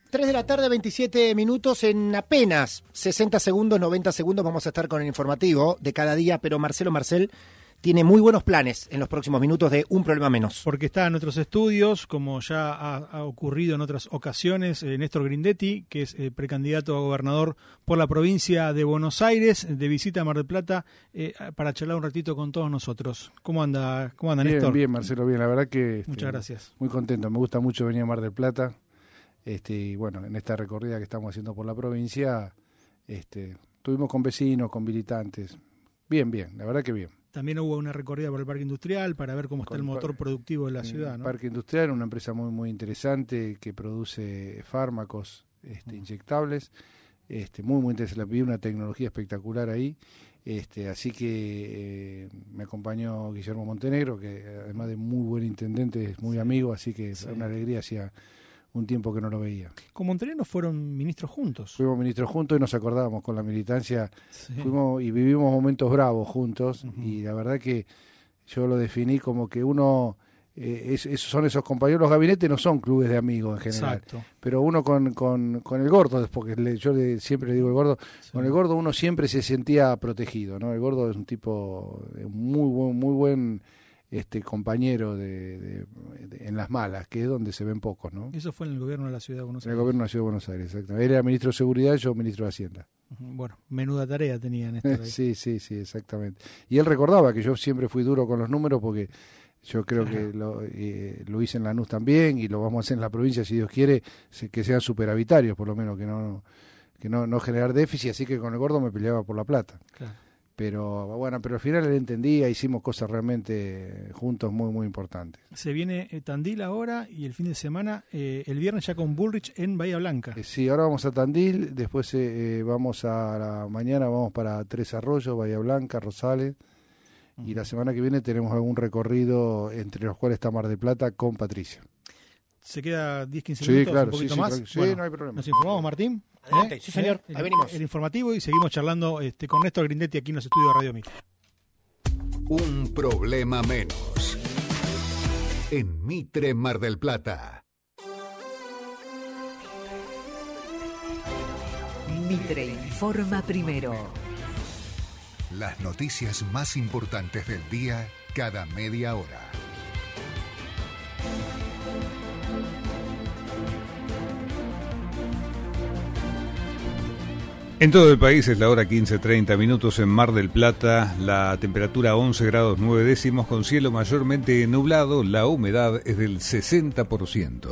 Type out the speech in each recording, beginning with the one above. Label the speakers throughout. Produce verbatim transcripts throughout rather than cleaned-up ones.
Speaker 1: tres de la tarde, veintisiete minutos, en apenas sesenta segundos, noventa segundos vamos a estar con el informativo de cada día, pero Marcelo Marcel tiene muy buenos planes en los próximos minutos de Un Problema Menos.
Speaker 2: Porque está en otros estudios, como ya ha, ha ocurrido en otras ocasiones, eh, Néstor Grindetti, que es eh, precandidato a gobernador por la provincia de Buenos Aires, de visita a Mar del Plata, eh, para charlar un ratito con todos nosotros. ¿Cómo anda, cómo anda
Speaker 3: bien,
Speaker 2: Néstor?
Speaker 3: Bien, Marcelo, bien. La verdad que... Este,
Speaker 2: Muchas gracias.
Speaker 3: Muy contento, me gusta mucho venir a Mar del Plata. Este, y bueno, en esta recorrida que estamos haciendo por la provincia, este, estuvimos con vecinos, con militantes. Bien, bien, la verdad que bien.
Speaker 2: También hubo una recorrida por el Parque Industrial para ver cómo está el motor productivo de la ciudad, ¿no?
Speaker 3: El Parque Industrial, una empresa muy muy interesante que produce fármacos este, inyectables, este, muy muy interesante, vi una tecnología espectacular ahí, este, así que eh, me acompañó Guillermo Montenegro, que además de muy buen intendente es muy amigo, así que es sí. Una alegría, hacía un tiempo que no lo veía.
Speaker 2: Con Montenegro fueron ministros juntos.
Speaker 3: Fuimos ministros juntos y nos acordábamos con la militancia,
Speaker 2: sí.
Speaker 3: fuimos y vivimos momentos bravos juntos, uh-huh. Y la verdad que yo lo definí como que uno, eh, es, es, son esos compañeros, los gabinetes no son clubes de amigos en general.
Speaker 2: Exacto. Pero
Speaker 3: uno con, con, con el gordo, porque le, yo le, siempre le digo el gordo, sí. Con el gordo uno siempre se sentía protegido, ¿no? El gordo es un tipo muy buen, muy buen este compañero de, de, de, en las malas, que es donde se ven pocos, ¿no?
Speaker 2: Eso fue en el gobierno de la Ciudad de Buenos Aires.
Speaker 3: En el gobierno de la Ciudad de Buenos Aires, exactamente. Él era ministro de Seguridad, yo ministro de Hacienda.
Speaker 2: Bueno, menuda tarea tenían estos ahí.
Speaker 3: Sí, sí, sí, exactamente. Y él recordaba que yo siempre fui duro con los números porque yo creo que lo, eh, lo hice en Lanús también y lo vamos a hacer en la provincia, si Dios quiere, que sean superavitarios, por lo menos, que no, que no, no generar déficit, así que con el gordo me peleaba por la plata.
Speaker 2: Claro.
Speaker 3: Pero bueno, pero al final él entendía, hicimos cosas realmente juntos muy, muy importantes.
Speaker 2: Se viene eh, Tandil ahora y el fin de semana, eh, el viernes ya con Bullrich en Bahía Blanca.
Speaker 3: Eh, sí, ahora vamos a Tandil, después eh, vamos a la mañana, vamos para Tres Arroyos, Bahía Blanca, Rosales, uh-huh. Y la semana que viene tenemos algún recorrido entre los cuales está Mar del Plata con Patricia.
Speaker 2: ¿Se queda diez, quince
Speaker 3: sí,
Speaker 2: minutos,
Speaker 3: claro,
Speaker 2: un poquito
Speaker 3: sí,
Speaker 2: más?
Speaker 3: Sí, sí,
Speaker 2: bueno,
Speaker 3: no hay problema.
Speaker 2: ¿Nos informamos, Martín?
Speaker 1: Adelante, ¿Eh? Sí, señor,
Speaker 2: ¿Eh?
Speaker 1: ahí venimos.
Speaker 2: El informativo y seguimos charlando este, con Néstor Grindetti aquí en los estudios de Radio Mitre.
Speaker 4: Un problema menos en Mitre, Mar del Plata.
Speaker 5: Mitre informa primero.
Speaker 4: Las noticias más importantes del día cada media hora.
Speaker 6: En todo el país es la hora quince treinta minutos. En Mar del Plata, la temperatura once grados nueve décimos con cielo mayormente nublado, la humedad es del sesenta por ciento.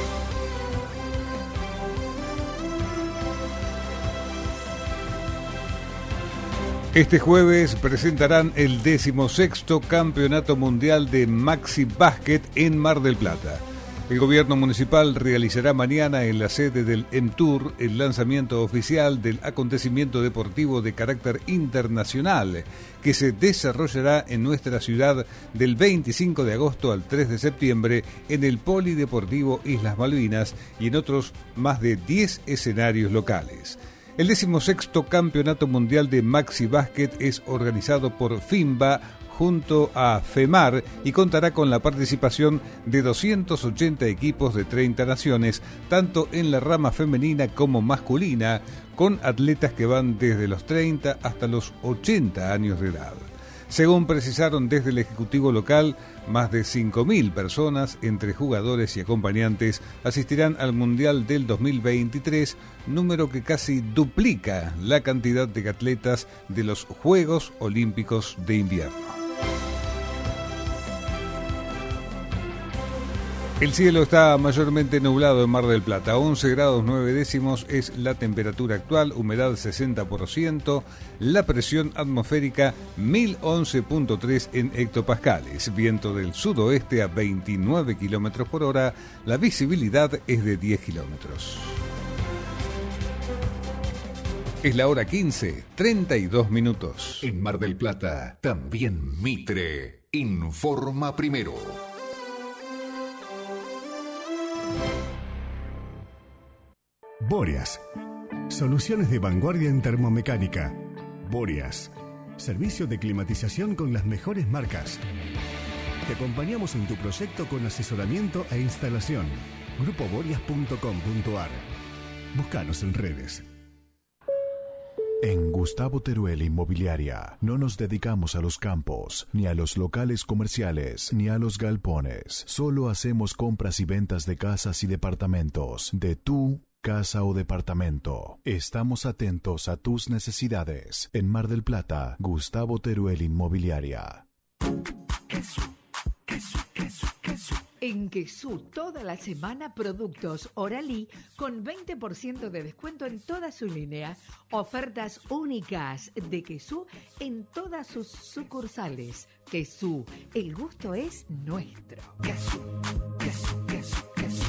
Speaker 6: Este jueves presentarán el decimosexto Campeonato Mundial de Maxi Básquet en Mar del Plata. El gobierno municipal realizará mañana en la sede del EMTUR el lanzamiento oficial del acontecimiento deportivo de carácter internacional que se desarrollará en nuestra ciudad del veinticinco de agosto al tres de septiembre en el Polideportivo Islas Malvinas y en otros más de diez escenarios locales. El decimosexto Campeonato Mundial de Maxi Básquet es organizado por FIMBA junto a FEMAR y contará con la participación de doscientos ochenta equipos de treinta naciones, tanto en la rama femenina como masculina, con atletas que van desde los treinta hasta los ochenta años de edad. Según precisaron desde el Ejecutivo local, más de cinco mil personas, entre jugadores y acompañantes, asistirán al Mundial del dos mil veintitrés, número que casi duplica la cantidad de atletas de los Juegos Olímpicos de Invierno. El cielo está mayormente nublado en Mar del Plata, once grados nueve décimos es la temperatura actual, humedad sesenta por ciento, la presión atmosférica mil once punto tres en hectopascales, viento del sudoeste a veintinueve kilómetros por hora, la visibilidad es de diez kilómetros. Es la hora quince, treinta y dos minutos.
Speaker 4: En Mar del Plata, también Mitre informa primero.
Speaker 7: Boreas. Soluciones de vanguardia en termomecánica. Boreas. Servicio de climatización con las mejores marcas. Te acompañamos en tu proyecto con asesoramiento e instalación. grupo boreas punto com punto ar. Búscanos en redes. En Gustavo Teruel Inmobiliaria no nos dedicamos a los campos, ni a los locales comerciales, ni a los galpones. Solo hacemos compras y ventas de casas y departamentos, de tu casa o departamento. Estamos atentos a tus necesidades. En Mar del Plata, Gustavo Teruel Inmobiliaria.
Speaker 5: Queso, queso, queso, queso. En Quesú, toda la semana, productos Oralí con veinte por ciento de descuento en toda su línea. Ofertas únicas de Quesú en todas sus sucursales. Quesú, el gusto es nuestro. Quesú, queso, queso, queso.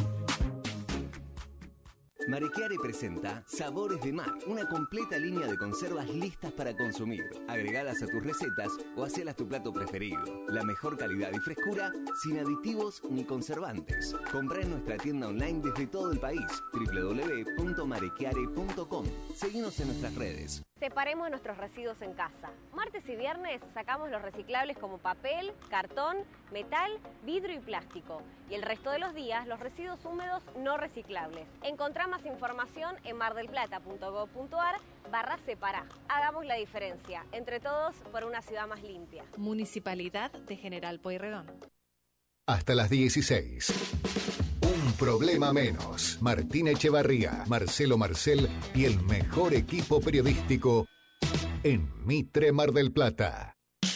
Speaker 8: Marichiare presenta Sabores de Mar, una completa línea de conservas listas para consumir. Agregalas a tus recetas o hacelas tu plato preferido. La mejor calidad y frescura, sin aditivos ni conservantes. Comprá en nuestra tienda online desde todo el país, doble u doble u doble u punto marichiare punto com. Seguinos en nuestras redes.
Speaker 9: Separemos nuestros residuos en casa. Martes y viernes sacamos los reciclables como papel, cartón, metal, vidrio y plástico. Y el resto de los días los residuos húmedos no reciclables. Encontrá más información en mardelplata punto gob punto ar barra separá. Hagamos la diferencia. Entre todos por una ciudad más limpia.
Speaker 10: Municipalidad de General Pueyrredón.
Speaker 4: Hasta las dieciséis. Un problema menos. Martín Echevarría, Marcelo Marcel y el mejor equipo periodístico en Mitre Mar del Plata.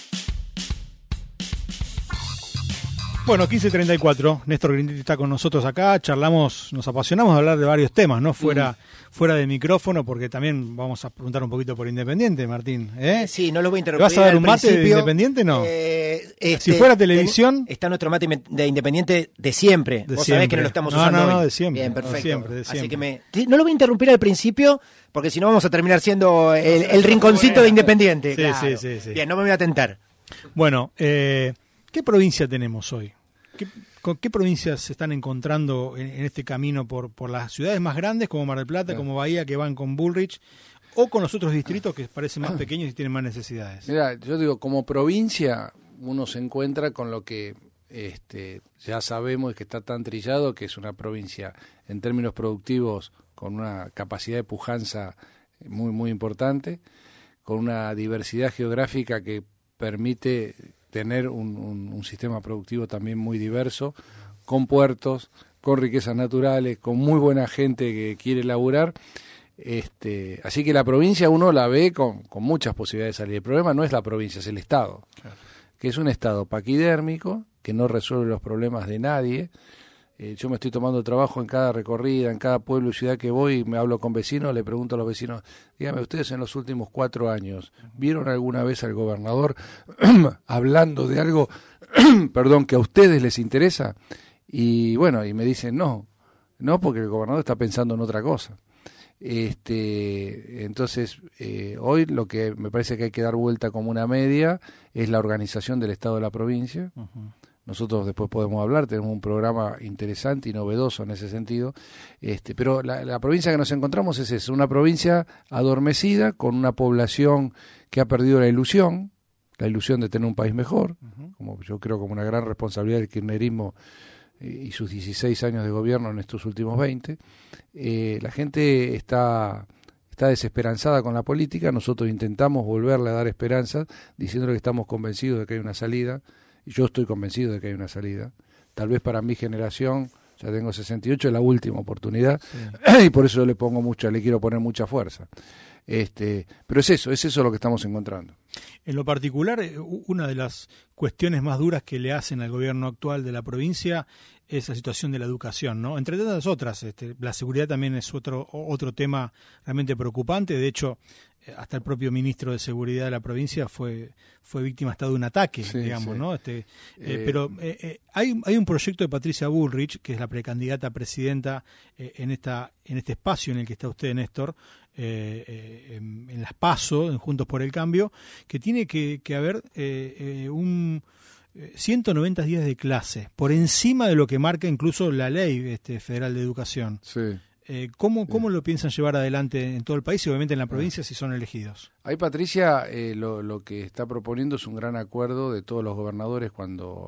Speaker 2: Bueno, quince treinta y cuatro, Néstor Grindetti está con nosotros acá, charlamos, nos apasionamos de hablar de varios temas, ¿no? Fuera, mm. fuera de micrófono, porque también vamos a preguntar un poquito por Independiente, Martín. ¿eh?
Speaker 1: Sí, no lo voy a interrumpir.
Speaker 2: ¿Vas a dar un mate de Independiente? No.
Speaker 1: Eh, este,
Speaker 2: si fuera televisión...
Speaker 1: Está nuestro mate de Independiente de siempre.
Speaker 2: De
Speaker 1: Vos
Speaker 2: siempre.
Speaker 1: sabés que no lo estamos
Speaker 2: no,
Speaker 1: usando
Speaker 2: no, no,
Speaker 1: hoy.
Speaker 2: de siempre.
Speaker 1: Bien, perfecto.
Speaker 2: De siempre, de siempre.
Speaker 1: Así que me... Sí, no lo voy a interrumpir al principio, porque si no vamos a terminar siendo el, el rinconcito de Independiente.
Speaker 2: Sí,
Speaker 1: claro.
Speaker 2: sí, sí, sí.
Speaker 1: Bien, no me voy a tentar.
Speaker 2: Bueno, eh, ¿qué provincia tenemos hoy? ¿Qué, con qué provincias se están encontrando en, en este camino por, por las ciudades más grandes como Mar del Plata, claro, como Bahía, que van con Bullrich, o con los otros distritos que parecen más pequeños y tienen más necesidades?
Speaker 3: Mira, yo digo, como provincia uno se encuentra con lo que este, ya sabemos y que está tan trillado, que es una provincia en términos productivos con una capacidad de pujanza muy, muy importante, con una diversidad geográfica que permite tener un, un, un sistema productivo también muy diverso, con puertos, con riquezas naturales, con muy buena gente que quiere laburar. Este, así que la provincia uno la ve con, con muchas posibilidades de salir. El problema no es la provincia, es el Estado, claro, que es un Estado paquidérmico, que no resuelve los problemas de nadie. Eh, yo me estoy tomando trabajo en cada recorrida, en cada pueblo y ciudad que voy, me hablo con vecinos, le pregunto a los vecinos, dígame, ustedes en los últimos cuatro años, ¿vieron alguna vez al gobernador hablando de algo, perdón, que a ustedes les interesa? Y bueno, y me dicen, no, no, porque el gobernador está pensando en otra cosa. Este, entonces, eh, hoy lo que me parece que hay que dar vuelta como una media es la organización del Estado de la provincia. Uh-huh. Nosotros después podemos hablar, tenemos un programa interesante y novedoso en ese sentido, este, pero la, la provincia que nos encontramos es esa, una provincia adormecida, con una población que ha perdido la ilusión, la ilusión de tener un país mejor, uh-huh, como yo creo como una gran responsabilidad del kirchnerismo y sus dieciséis años de gobierno en estos últimos veinte. Eh, la gente está... está desesperanzada con la política, nosotros intentamos volverle a dar esperanza, diciéndole que estamos convencidos de que hay una salida. Yo estoy convencido de que hay una salida. Tal vez para mi generación, ya tengo sesenta y ocho, es la última oportunidad, sí, y por eso yo le pongo mucha, le quiero poner mucha fuerza. Este, pero es eso, es eso lo que estamos encontrando.
Speaker 2: En lo particular, una de las cuestiones más duras que le hacen al gobierno actual de la provincia es la situación de la educación, ¿no? Entre tantas otras, este, la seguridad también es otro otro tema realmente preocupante. De hecho, hasta el propio ministro de Seguridad de la provincia fue fue víctima hasta de un ataque, sí, digamos, sí, ¿no? Este, eh, eh, pero eh, eh, hay hay un proyecto de Patricia Bullrich, que es la precandidata a presidenta eh, en esta en este espacio en el que está usted, Néstor, eh, eh, en, en las PASO, en Juntos por el Cambio, que tiene que, que haber eh, eh, un ciento noventa días de clase, por encima de lo que marca incluso la ley este, federal de educación.
Speaker 3: Sí.
Speaker 2: Eh, ¿Cómo, cómo lo piensan llevar adelante en todo el país y obviamente en la provincia si son elegidos?
Speaker 3: Ahí, Patricia, eh, lo, lo que está proponiendo es un gran acuerdo de todos los gobernadores cuando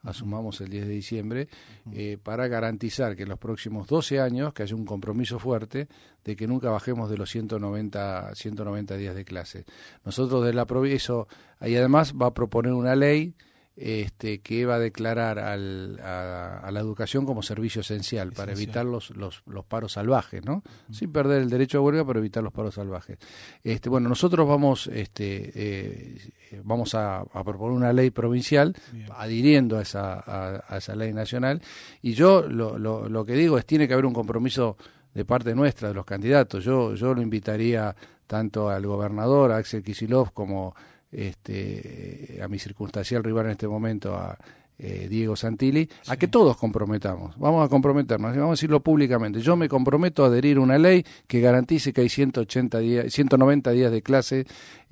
Speaker 3: asumamos el diez de diciembre, eh, para garantizar que en los próximos doce años, que haya un compromiso fuerte de que nunca bajemos de los ciento noventa días de clase. Nosotros de la provincia, y además va a proponer una ley Este, que va a declarar al, a, a la educación como servicio esencial, esencial. para evitar los, los, los paros salvajes, ¿no? Uh-huh. Sin perder el derecho a huelga, pero evitar los paros salvajes. Este, bueno, nosotros vamos, este, eh, vamos a, a proponer una ley provincial, Bien. adhiriendo a esa, a, a esa ley nacional, y yo lo, lo, lo que digo es tiene que haber un compromiso de parte nuestra, de los candidatos. Yo, yo lo invitaría tanto al gobernador, a Axel Kicillof, como Este, a mi circunstancial rival en este momento, a eh, Diego Santilli, sí. a que todos comprometamos, vamos a comprometernos, vamos a decirlo públicamente. Yo me comprometo a adherir a una ley que garantice que hay ciento ochenta días, ciento noventa días de clase,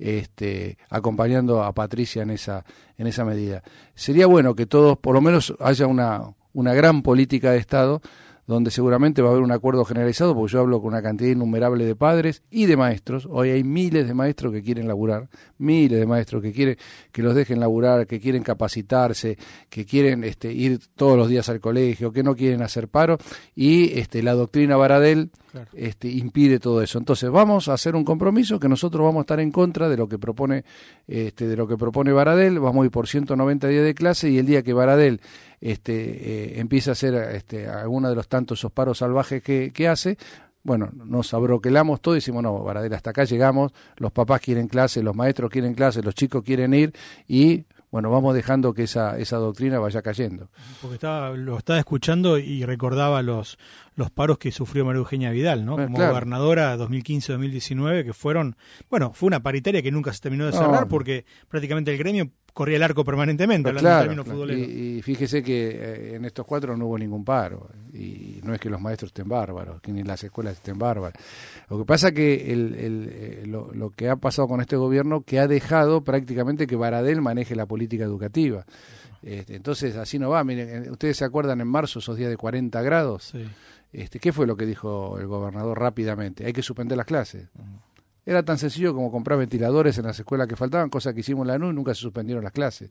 Speaker 3: este, acompañando a Patricia en esa, en esa medida. Sería bueno que todos, por lo menos, haya una, una gran política de Estado, donde seguramente va a haber un acuerdo generalizado, porque yo hablo con una cantidad innumerable de padres y de maestros. Hoy hay miles de maestros que quieren laburar, miles de maestros que quieren que los dejen laburar, que quieren capacitarse, que quieren este, ir todos los días al colegio, que no quieren hacer paro, y este, la doctrina Baradel claro. este, impide todo eso. Entonces vamos a hacer un compromiso que nosotros vamos a estar en contra de lo que propone este, de lo que propone Baradel. Vamos a ir por ciento noventa días de clase, y el día que Baradel este, eh, empieza a hacer este, alguno de los tantos esos paros salvajes que, que hace, bueno, nos abroquelamos todo y decimos, no, Baradel, hasta acá llegamos, los papás quieren clase, los maestros quieren clase, los chicos quieren ir, y bueno, vamos dejando que esa esa doctrina vaya cayendo. Porque estaba,
Speaker 2: lo estaba escuchando y recordaba los los paros que sufrió María Eugenia Vidal, ¿no? Como
Speaker 3: eh, claro.
Speaker 2: gobernadora dos mil quince a dos mil diecinueve, que fueron, bueno, fue una paritaria que nunca se terminó de cerrar, no. porque prácticamente el gremio corría el arco permanentemente,
Speaker 3: pues
Speaker 2: hablando
Speaker 3: claro,
Speaker 2: en términos futboleros.
Speaker 3: Y, y fíjese que eh, en estos cuatro no hubo ningún paro, y no es que los maestros estén bárbaros, que ni las escuelas estén bárbaras. Lo que pasa que el, el, eh, lo, lo que ha pasado con este gobierno, que ha dejado prácticamente que Baradel maneje la política educativa. Este, entonces así no va. Miren, ustedes se acuerdan en marzo esos días de cuarenta grados.
Speaker 2: Sí.
Speaker 3: Este, ¿qué fue lo que dijo el gobernador rápidamente? Hay que suspender las clases. Uh-huh. Era tan sencillo como comprar ventiladores en las escuelas que faltaban, cosa que hicimos en la N U y nunca se suspendieron las clases.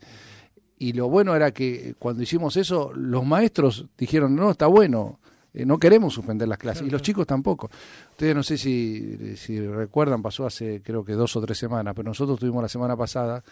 Speaker 3: Y lo bueno era que cuando hicimos eso, los maestros dijeron, no, está bueno, eh, no queremos suspender las clases, claro, y los claro. chicos tampoco. Ustedes no sé si, si recuerdan, pasó hace creo que dos o tres semanas, pero nosotros tuvimos la semana pasada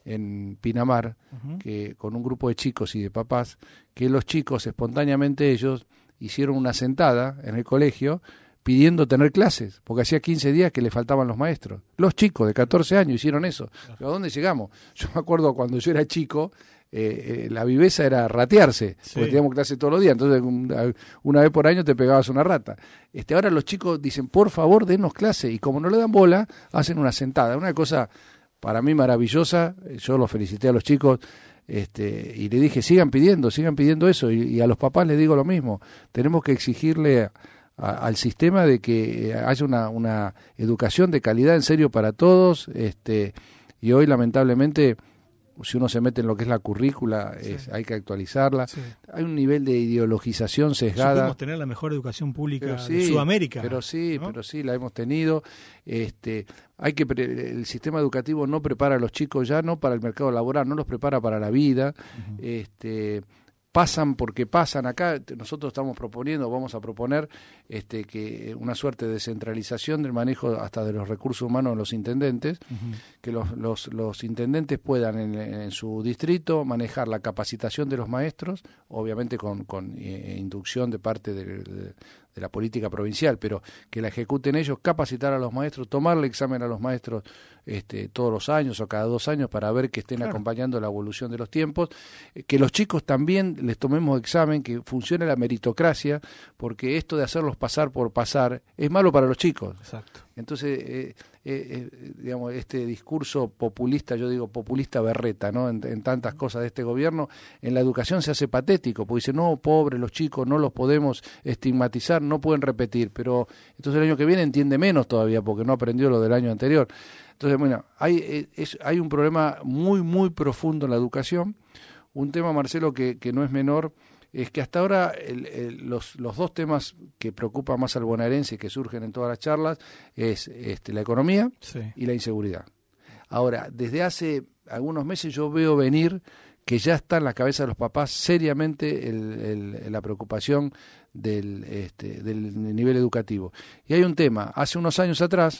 Speaker 3: en Pinamar, uh-huh. que con un grupo de chicos y de papás, que los chicos espontáneamente ellos hicieron una sentada en el colegio pidiendo tener clases, porque hacía quince días que le faltaban los maestros. Los chicos de catorce años hicieron eso. ¿A dónde llegamos? Yo me acuerdo cuando yo era chico, eh, eh, la viveza era ratearse, sí. porque teníamos clase todos los días, entonces una, una vez por año te pegabas una rata. Este, ahora los chicos dicen, por favor, denos clase, y como no le dan bola, hacen una sentada. Una cosa para mí maravillosa, yo los felicité a los chicos, este, y le dije, sigan pidiendo, sigan pidiendo eso, y, y a los papás les digo lo mismo, tenemos que exigirle a, a, al sistema de que haya una, una educación de calidad en serio para todos, este, y hoy lamentablemente, si uno se mete en lo que es la currícula, sí. es, hay que actualizarla. Sí. Hay un nivel de ideologización sesgada.
Speaker 2: Podemos tener la mejor educación pública
Speaker 3: sí,
Speaker 2: de Sudamérica.
Speaker 3: Pero sí,
Speaker 2: ¿no?
Speaker 3: pero sí, la hemos tenido. Este, hay que pre- el sistema educativo no prepara a los chicos ya no para el mercado laboral, no los prepara para la vida. Uh-huh. Este, pasan porque pasan acá. Nosotros estamos proponiendo, vamos a proponer este, que una suerte de descentralización del manejo hasta de los recursos humanos de los intendentes, uh-huh. que los, los, los intendentes puedan en, en su distrito manejar la capacitación de los maestros, obviamente con, con eh, inducción de parte de, de, de la política provincial, pero que la ejecuten ellos, capacitar a los maestros, tomarle examen a los maestros este, todos los años o cada dos años para ver que estén claro. acompañando la evolución de los tiempos, que los chicos también les tomemos examen, que funcione la meritocracia, porque esto de hacerlos pasar por pasar es malo para los chicos.
Speaker 2: Exacto.
Speaker 3: Entonces, eh, eh, eh, digamos, este discurso populista, yo digo populista berreta, ¿no? En, en tantas cosas de este gobierno, en la educación se hace patético, porque dice, no, pobres los chicos, no los podemos estigmatizar, no pueden repetir, pero entonces el año que viene entiende menos todavía, porque no aprendió lo del año anterior. Entonces, bueno, hay, es, hay un problema muy, muy profundo en la educación. Un tema, Marcelo, que, que no es menor, es que hasta ahora el, el, los, los dos temas que preocupan más al bonaerense y que surgen en todas las charlas es este, la economía sí. y la inseguridad. Ahora, desde hace algunos meses yo veo venir que ya está en la cabeza de los papás seriamente el, el, la preocupación del, este, del nivel educativo. Y hay un tema, hace unos años atrás,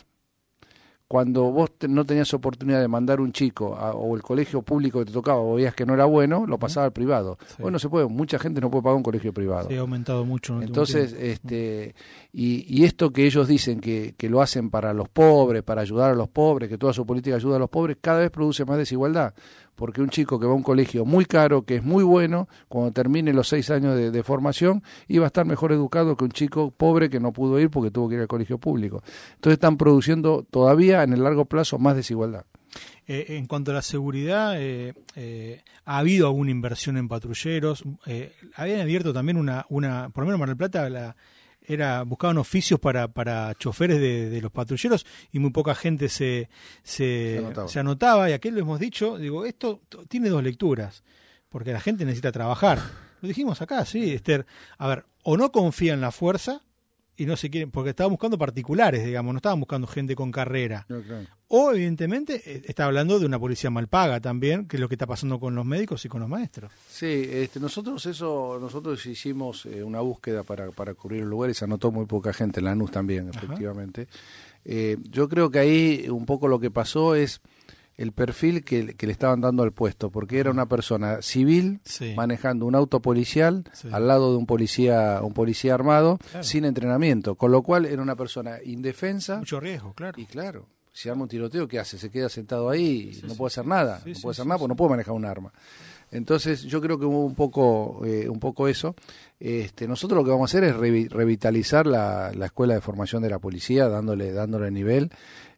Speaker 3: cuando vos te, no tenías oportunidad de mandar un chico a, o el colegio público que te tocaba o veías que no era bueno, lo pasaba al privado. Sí. Hoy no se puede, mucha gente no puede pagar un colegio privado.
Speaker 2: Sí, ha aumentado mucho. En el
Speaker 3: Entonces, este y, y esto que ellos dicen que, que lo hacen para los pobres, para ayudar a los pobres, que toda su política ayuda a los pobres, cada vez produce más desigualdad. Porque un chico que va a un colegio muy caro, que es muy bueno, cuando termine los seis años de, de formación, iba a estar mejor educado que un chico pobre que no pudo ir porque tuvo que ir al colegio público. Entonces están produciendo todavía en el largo plazo más desigualdad.
Speaker 2: Eh, en cuanto a la seguridad, eh, eh, ha habido alguna inversión en patrulleros. Eh, habían abierto también una, una, por lo menos en Mar del Plata, la... era buscaban oficios para para choferes de, de los patrulleros y muy poca gente se se, se, anotaba. se anotaba y aquel lo hemos dicho, digo, esto t- tiene dos lecturas, porque la gente necesita trabajar. Lo dijimos acá, sí, Esther. A ver, o no confía en la fuerza y no se quieren, porque estaban buscando particulares, digamos, no estaban buscando gente con carrera. No, claro. O, evidentemente, está hablando de una policía mal paga también, que es lo que está pasando con los médicos y con los maestros.
Speaker 3: Sí, este, nosotros eso, nosotros hicimos eh, una búsqueda para, para cubrir el lugar y se anotó muy poca gente, en Lanús también, efectivamente. Eh, yo creo que ahí un poco lo que pasó es el perfil que, que le estaban dando al puesto, porque era una persona civil, sí, manejando un auto policial, sí, al lado de un policía un policía armado, claro, sin entrenamiento, con lo cual era una persona indefensa.
Speaker 2: Mucho riesgo, claro.
Speaker 3: Y claro, si arma un tiroteo, ¿qué hace? Se queda sentado ahí, sí, no sí, puede hacer nada, sí, no puede sí, hacer sí, nada porque sí, no puede manejar un arma. Entonces yo creo que hubo un poco eh, un poco eso. Este, nosotros lo que vamos a hacer es revi- revitalizar la, la escuela de formación de la policía, dándole dándole nivel.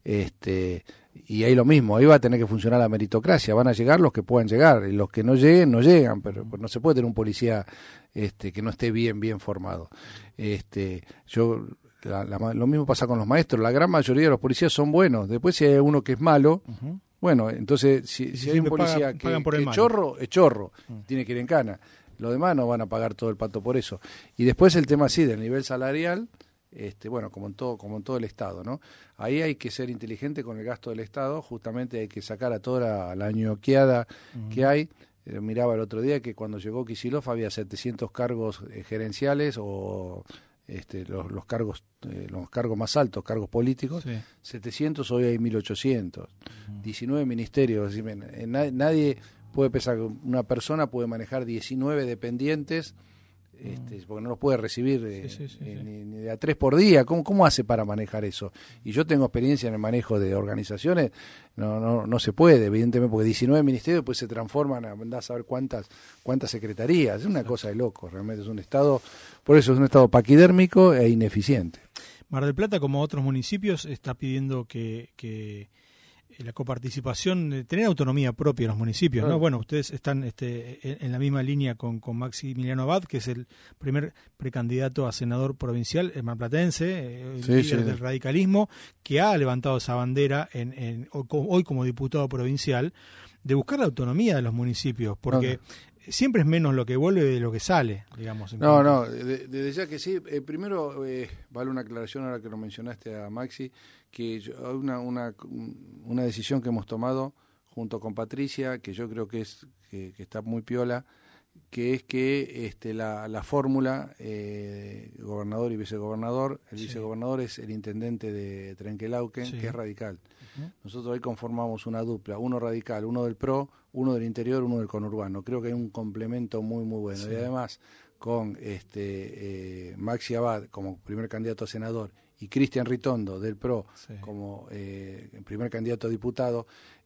Speaker 3: Este, y ahí lo mismo, ahí va a tener que funcionar la meritocracia, van a llegar los que puedan llegar, y los que no lleguen, no llegan, pero no se puede tener un policía este, que no esté bien, bien formado. Este, yo la, la, lo mismo pasa con los maestros, la gran mayoría de los policías son buenos, después si hay uno que es malo, uh-huh, bueno, entonces si, si hay un policía pagan, que, que es chorro, es chorro, uh-huh, tiene que ir en cana, los demás no van a pagar todo el pato por eso. Y después el tema sí del nivel salarial, Este, bueno, como en todo, como en todo el Estado, ¿no? Ahí hay que ser inteligente con el gasto del Estado, justamente hay que sacar a toda la, la ñoqueada uh-huh, que hay. Eh, miraba el otro día que cuando llegó Kicillof había setecientos cargos eh, gerenciales o este, los, los cargos eh, los cargos más altos, cargos políticos, sí, setecientos, hoy hay mil ochocientos, uh-huh, diecinueve ministerios, es decir, eh, nadie, nadie puede pensar que una persona puede manejar diecinueve dependientes. Este, porque no los puede recibir eh, sí, sí, sí, eh, sí. Ni, ni de a tres por día. ¿Cómo, ¿Cómo hace para manejar eso? Y yo tengo experiencia en el manejo de organizaciones, no no no se puede, evidentemente, porque diecinueve ministerios pues se transforman a, a saber cuántas cuántas secretarías. Es una cosa de loco, realmente es un Estado, por eso es un Estado paquidérmico e ineficiente.
Speaker 2: Mar del Plata, como otros municipios, está pidiendo que... que... la coparticipación, tener autonomía propia en los municipios, ¿no? Bueno, ustedes están este, en la misma línea con, con Maximiliano Abad, que es el primer precandidato a senador provincial marplatense, el sí, líder sí, del radicalismo, que ha levantado esa bandera en, en, hoy como diputado provincial, de buscar la autonomía de los municipios, porque okay, siempre es menos lo que vuelve de lo que sale, digamos.
Speaker 3: No, cuanto. no, desde de ya que sí. Eh, primero, eh, vale una aclaración ahora que lo mencionaste a Maxi, que yo, hay una, una, una decisión que hemos tomado junto con Patricia, que yo creo que es que, que está muy piola, que es que este, la, la fórmula eh, gobernador y vicegobernador, el sí, vicegobernador es el intendente de Trenquelauquen, sí, que es radical. Uh-huh. Nosotros hoy conformamos una dupla, uno radical, uno del P R O, uno del interior, uno del conurbano. Creo que hay un complemento muy, muy bueno. Sí. Y además, con este eh, Maxi Abad como primer candidato a senador y Cristian Ritondo del P R O sí, como eh, primer candidato a diputado,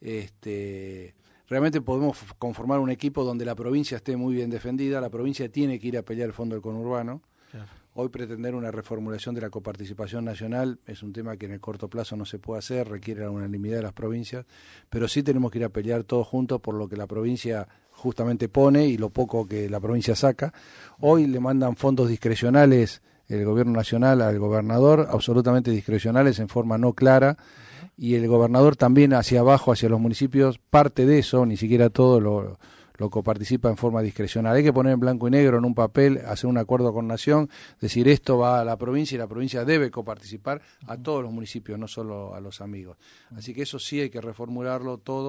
Speaker 3: este... realmente podemos conformar un equipo donde la provincia esté muy bien defendida. La provincia tiene que ir a pelear el fondo del conurbano. Claro. Hoy pretender una reformulación de la coparticipación nacional es un tema que en el corto plazo no se puede hacer, requiere la unanimidad de las provincias, pero sí tenemos que ir a pelear todos juntos por lo que la provincia justamente pone y lo poco que la provincia saca. Hoy le mandan fondos discrecionales el gobierno nacional al gobernador, absolutamente discrecionales en forma no clara, y el gobernador también hacia abajo, hacia los municipios, parte de eso, ni siquiera todo lo, lo coparticipa en forma discrecional. Hay que poner en blanco y negro en un papel, hacer un acuerdo con Nación, decir esto va a la provincia y la provincia debe coparticipar a todos los municipios, no solo a los amigos. Así que eso sí hay que reformularlo todo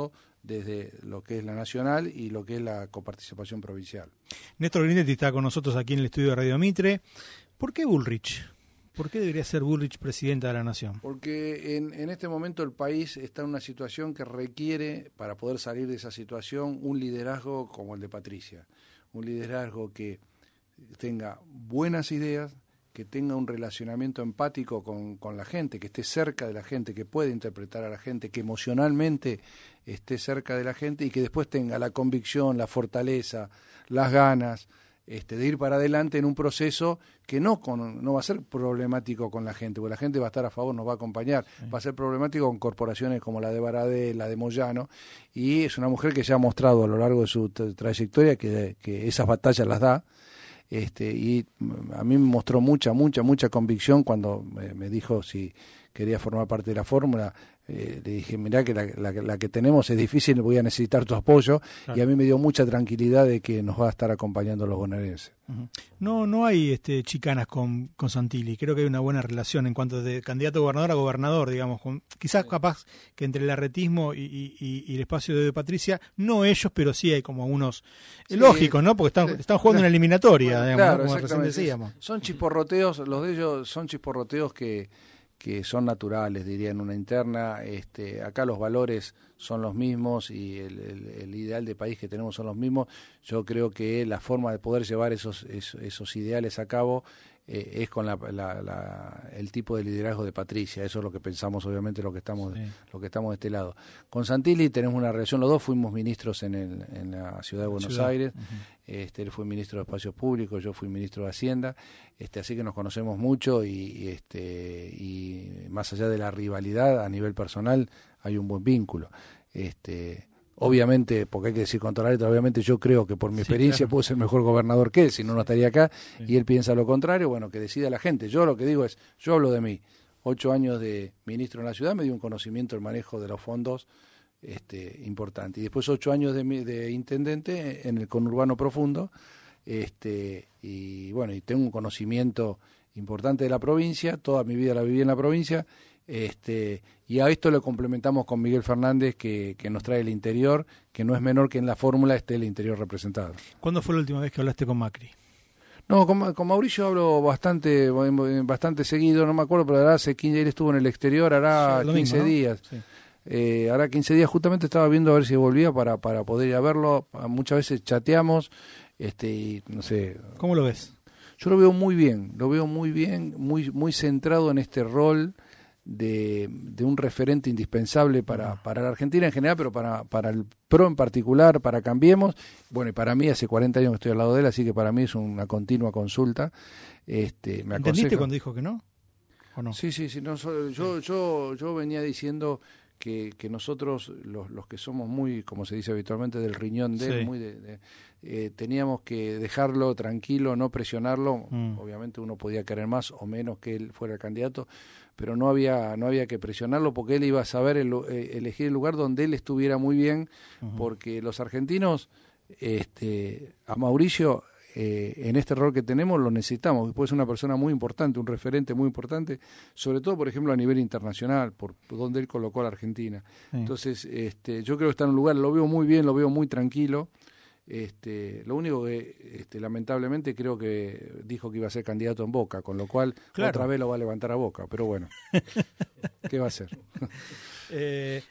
Speaker 3: desde lo que es la nacional y lo que es la coparticipación provincial.
Speaker 2: Néstor Grindetti está con nosotros aquí en el estudio de Radio Mitre. ¿Por qué Bullrich? ¿Por qué debería ser Bullrich presidenta de la Nación?
Speaker 3: Porque en, en este momento el país está en una situación que requiere, para poder salir de esa situación, un liderazgo como el de Patricia. Un liderazgo que tenga buenas ideas, que tenga un relacionamiento empático con, con la gente, que esté cerca de la gente, que pueda interpretar a la gente, que emocionalmente esté cerca de la gente y que después tenga la convicción, la fortaleza, las ganas este, de ir para adelante en un proceso que no, con, no va a ser problemático con la gente, porque la gente va a estar a favor, nos va a acompañar, sí. Va a ser problemático con corporaciones como la de Baradel, la de Moyano, y es una mujer que ya ha mostrado a lo largo de su tra- trayectoria que, que esas batallas las da. Este, y a mí me mostró mucha, mucha, mucha convicción cuando me, me dijo si quería formar parte de la fórmula. Eh, le dije, mirá que la, la, la que tenemos es difícil, voy a necesitar tu apoyo, claro. Y a mí me dio mucha tranquilidad de que nos va a estar acompañando los bonaerenses.
Speaker 2: Uh-huh. No no hay este, chicanas con, con Santilli, creo que hay una buena relación en cuanto de candidato a gobernador a gobernador, digamos, con, quizás sí. Capaz que entre el arretismo y, y, y el espacio de Patricia, no ellos, pero sí hay como unos, sí. Lógicos, ¿no? Porque están, sí. están jugando una eliminatoria, bueno, digamos, claro, ¿no? Como recién decíamos.
Speaker 3: Son chisporroteos, los de ellos son chisporroteos que que son naturales, diría en una interna. Este, acá los valores son los mismos y el, el, el ideal de país que tenemos son los mismos. Yo creo que la forma de poder llevar esos, esos, esos ideales a cabo eh, es con la, la, la, el tipo de liderazgo de Patricia. Eso es lo que pensamos, obviamente, lo que estamos, sí. lo que estamos de este lado. Con Santilli tenemos una relación, los dos fuimos ministros en, el, en la ciudad de Buenos ciudad. Aires. Uh-huh. Este, él fue ministro de Espacios Públicos, yo fui ministro de Hacienda, este, así que nos conocemos mucho y, y, este, y más allá de la rivalidad a nivel personal hay un buen vínculo. Este, obviamente, porque hay que decir con toda la letra, obviamente yo creo que por mi sí, experiencia claro. Puedo ser mejor gobernador que él, si no, no estaría acá, sí. Y él piensa lo contrario, bueno, que decida la gente. Yo lo que digo es, yo hablo de mí, ocho años de ministro en la ciudad, me dio un conocimiento del manejo de los fondos Este, importante, y después ocho años de, de intendente en el conurbano profundo, este, y bueno, y tengo un conocimiento importante de la provincia, toda mi vida la viví en la provincia, este, y a esto lo complementamos con Miguel Fernández que, que nos trae el interior, que no es menor que en la fórmula esté el interior representado.
Speaker 2: ¿Cuándo fue la última vez que hablaste con Macri?
Speaker 3: No, con, con Mauricio hablo bastante bastante seguido, no me acuerdo, pero hará hace quince, él estuvo en el exterior, hará sí, quince domingo, ¿no? días. Sí. Eh, ahora quince días justamente estaba viendo a ver si volvía para, para poder ir a verlo. Muchas veces chateamos este, y no sé.
Speaker 2: ¿Cómo lo ves?
Speaker 3: Yo lo veo muy bien, lo veo muy bien, muy muy centrado en este rol de, de un referente indispensable para, para la Argentina en general, pero para, para el P R O en particular, para Cambiemos. Bueno, y para mí hace cuarenta años que estoy al lado de él, así que para mí es una continua consulta. Este, me
Speaker 2: ¿Entendiste
Speaker 3: aconseja...
Speaker 2: cuando dijo que no? ¿O no?
Speaker 3: Sí, sí, sí. No, yo, yo, yo venía diciendo... Que, que nosotros, los, los que somos muy, como se dice habitualmente, del riñón de él, sí. muy de, de, eh, teníamos que dejarlo tranquilo, no presionarlo. Mm. Obviamente uno podía querer más o menos que él fuera el candidato, pero no había no había que presionarlo porque él iba a saber el, eh, elegir el lugar donde él estuviera muy bien, uh-huh. Porque los argentinos, este, a Mauricio... Eh, en este rol que tenemos lo necesitamos, después es una persona muy importante, un referente muy importante, sobre todo por ejemplo a nivel internacional, por donde él colocó a la Argentina. Sí. Entonces este, yo creo que está en un lugar, lo veo muy bien, lo veo muy tranquilo. Este, lo único que este, lamentablemente creo que dijo que iba a ser candidato en Boca, con lo cual claro. Otra vez lo va a levantar a Boca, pero bueno, ¿qué va a hacer?
Speaker 2: eh,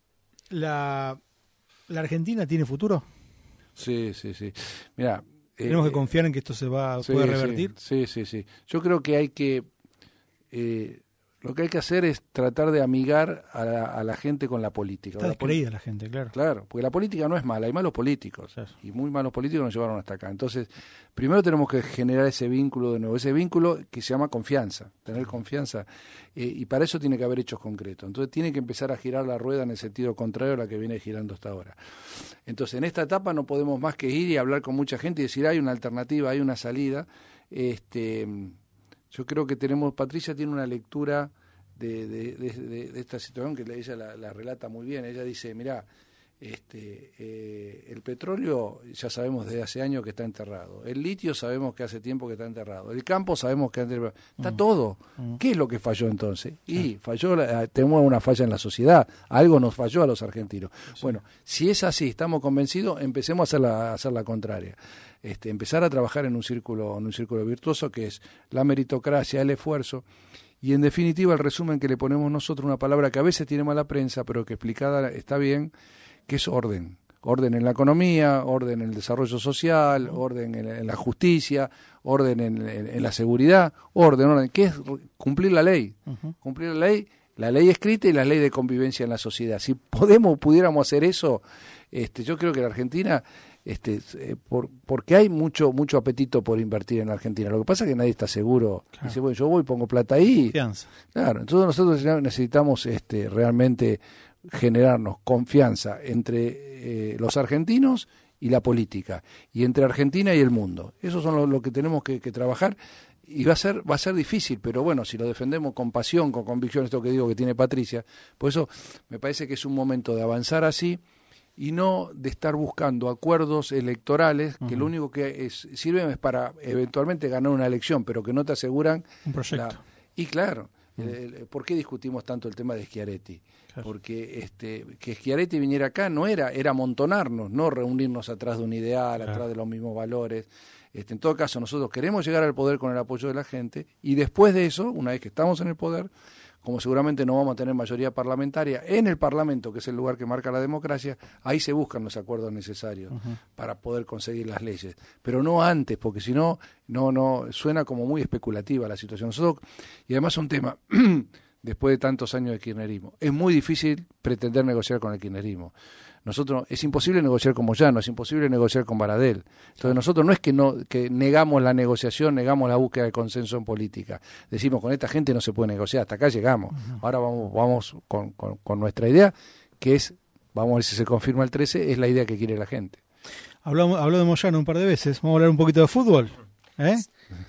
Speaker 2: la, ¿La Argentina tiene futuro?
Speaker 3: Sí, sí, sí. Mira,
Speaker 2: ¿tenemos eh, que confiar en que esto se va
Speaker 3: sí,
Speaker 2: puede revertir?
Speaker 3: Sí, sí, sí, sí. Yo creo que hay que... Eh, lo que hay que hacer es tratar de amigar a la, a la gente con la política.
Speaker 2: Está descreída la gente, claro.
Speaker 3: Claro, porque la política no es mala, hay malos políticos. Claro. Y muy malos políticos nos llevaron hasta acá. Entonces, primero tenemos que generar ese vínculo de nuevo, ese vínculo que se llama confianza, tener confianza. Eh, y para eso tiene que haber hechos concretos. Entonces, tiene que empezar a girar la rueda en el sentido contrario a la que viene girando hasta ahora. Entonces, en esta etapa no podemos más que ir y hablar con mucha gente y decir, hay una alternativa, hay una salida. Este... Yo creo que tenemos, Patricia tiene una lectura de, de, de, de, de esta situación que ella la, la relata muy bien. Ella dice, mirá, Este, eh, el petróleo ya sabemos desde hace años que está enterrado. El litio sabemos que hace tiempo que está enterrado. El campo sabemos que está, está mm. todo. Mm. ¿Qué es lo que falló entonces? Y sí. falló, la, tenemos una falla en la sociedad. Algo nos falló a los argentinos. Sí. Bueno, si es así, estamos convencidos, empecemos a hacer la, a hacer la contraria. Este, empezar a trabajar en un círculo, en un círculo virtuoso que es la meritocracia, el esfuerzo. Y en definitiva el resumen que le ponemos nosotros, una palabra que a veces tiene mala prensa, pero que explicada está bien, que es orden. Orden en la economía, orden en el desarrollo social, orden en, en la justicia, orden en, en, en la seguridad, orden, orden, que es cumplir la ley. Uh-huh. Cumplir la ley, la ley escrita y la ley de convivencia en la sociedad. Si podemos, pudiéramos hacer eso, este, yo creo que la Argentina, este, eh, por, porque hay mucho mucho apetito por invertir en la Argentina. Lo que pasa es que nadie está seguro. Claro. Dice, bueno, yo voy, pongo plata ahí. Confianza. Claro, entonces nosotros necesitamos este, realmente generarnos confianza entre eh, los argentinos y la política, y entre Argentina y el mundo. Eso son lo, lo que tenemos que, que trabajar, y va a ser va a ser difícil, pero bueno, si lo defendemos con pasión, con convicción, esto que digo que tiene Patricia, por eso me parece que es un momento de avanzar así, y no de estar buscando acuerdos electorales, que uh-huh. lo único que es, sirven es para eventualmente ganar una elección, pero que no te aseguran
Speaker 2: un proyecto.
Speaker 3: La, y claro, Eh, ¿por qué discutimos tanto el tema de Schiaretti? Claro. Porque este, que Schiaretti viniera acá no era, era amontonarnos, no reunirnos atrás de un ideal, claro. atrás de los mismos valores. Este, en todo caso, nosotros queremos llegar al poder con el apoyo de la gente, y después de eso, una vez que estamos en el poder, como seguramente no vamos a tener mayoría parlamentaria en el Parlamento, que es el lugar que marca la democracia, ahí se buscan los acuerdos necesarios uh-huh. para poder conseguir las leyes, pero no antes, porque si no, no, no suena como muy especulativa la situación. Nosotros, y además un tema, después de tantos años de kirchnerismo, es muy difícil pretender negociar con el kirchnerismo. Nosotros, es imposible negociar con Moyano, es imposible negociar con Baradel. Entonces nosotros no es que no que negamos la negociación, negamos la búsqueda de consenso en política. Decimos, con esta gente no se puede negociar, hasta acá llegamos. Uh-huh. Ahora vamos vamos con, con, con nuestra idea, que es, vamos a ver si se confirma el trece, es la idea que quiere la gente.
Speaker 2: Hablamos, habló de Moyano un par de veces, vamos a hablar un poquito de fútbol. ¿Eh?